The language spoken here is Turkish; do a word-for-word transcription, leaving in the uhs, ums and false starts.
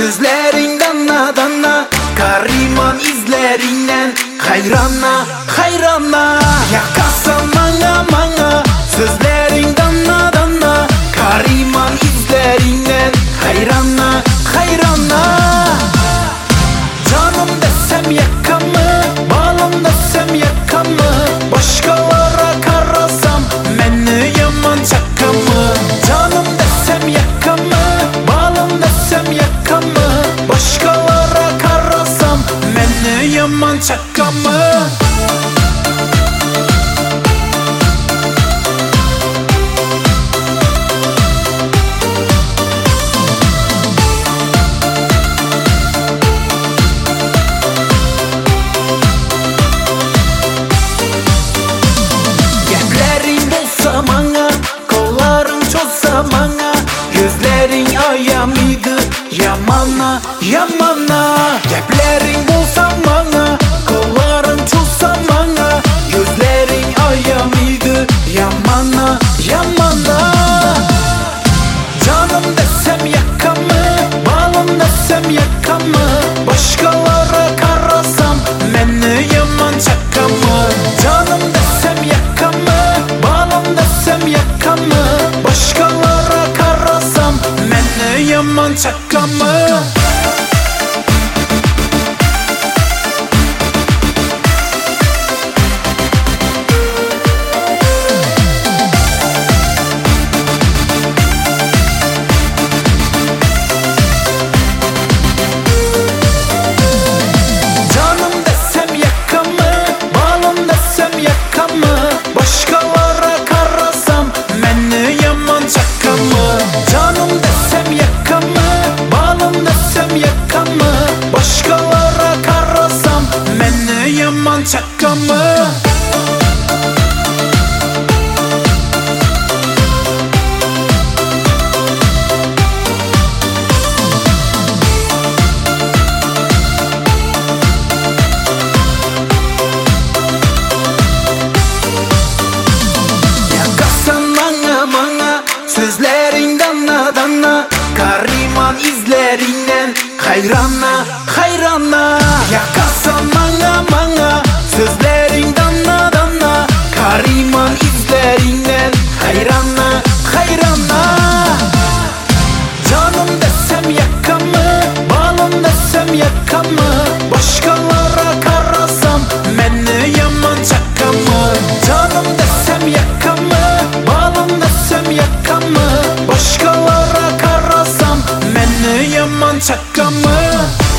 Sözlerin danna danna, Kariman izlerinden Hayrana hayrana, yakasan manga manga. Sözlerin danna danna, Kariman izlerinden Hayrana hayrana. Canım desem yakan mı, balım desem yakan mı? Başkalara karasam beni yaman çakan mı? Canım desem yakan mı, balım desem yakan mı? Başkalara karasam beni yaman çakan mı? Gözlerin ayamıydı yamana yamana. Geplerin bulsam bana, kolların çolsam bana. Gözlerin ayamıydı yamana yamana. Canım desem yakan mı, balım desem yakan mı? Başkalara karasam beni yaman çakan mı? Canım desem yakan mı, balım desem yakan mı? Başkalara karasam beni yaman çakan mı? Canım desem yakan mı, balım desem yakan mı? Başkalara karasam beni yaman çakan mı? Canım desem yakan mı, balım desem yakan mı? Başkalara karasam beni yaman çakan mı? Sözlerin danna danna, Kariman izlerinden Hayrana hayrana, yakasan manga manga. Sözlerin danna danna, Kariman izlerinden Hayrana hayrana. Canım desem yakan mı, balım desem yakan mı? Başkalara karasam beni yaman çakan mı? Canım desem yakan mı, balım desem yakan mı? Başkalara karasam beni yaman çakan mı?